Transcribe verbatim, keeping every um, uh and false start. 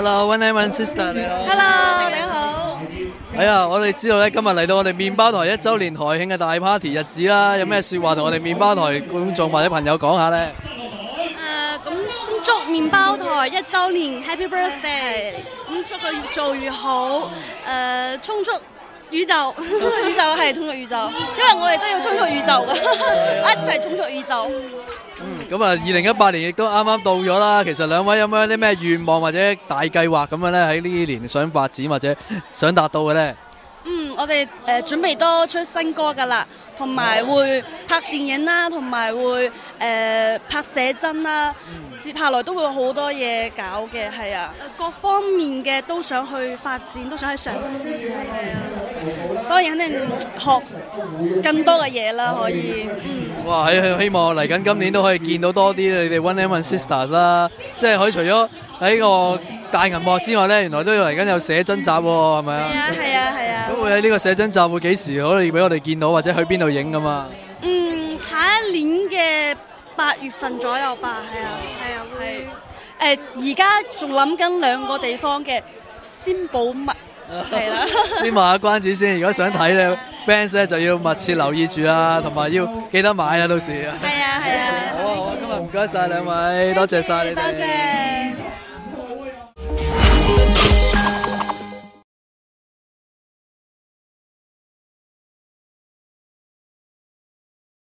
Hello，One and One Sister， 你好。 Hello， 你好。 係啊，我哋知道咧，今日嚟到我哋麵包台一週年台慶嘅大 party 日子啦，有咩説話同我哋麵包台觀眾或者朋友講下咧？ 誒，咁先祝麵包台一週年 Happy Birthday，咁祝佢越做越好，誒，衝出宇宙，宇宙係衝出宇宙，因為我哋都要衝出宇宙㗎，一齊衝出宇宙。 嗯，咁啊，二零一八年亦都啱啱到咗啦。其實兩位有冇啲咩願望或者大計劃咁樣咧？喺呢年想發展或者想達到嘅咧？ 嗯，我哋誒、呃、準備多出新歌㗎啦，同埋會拍電影啦，同埋會誒、呃、拍寫真啦。接下來都會有好多嘢搞嘅，係啊，各方面嘅都想去發展，都想去嘗試，係啊。當然肯定學更多嘅嘢啦，可以。嗯。 哇！喺希望嚟緊今年都可以見到多啲你哋 One and One Sisters 啦，即係可以除咗喺個大銀幕之外咧，原來都要嚟緊有寫真集喎，係咪啊？ 係啊，係啊，係啊。 咁會喺呢個寫真集會幾時可以俾我哋見到，或者去邊度影㗎嘛？ 嗯，下一年嘅八月份左右吧，係啊，係啊，會。誒，而家仲諗緊兩個地方嘅，先保密。係啦， 先賣下關子先。如果想睇咧 ，fans 咧就要密切留意住啦，同埋要記得買啊，到時。 係啊，係啊。 好啊，好啊，今日唔該晒兩位，多謝晒你哋。 多謝。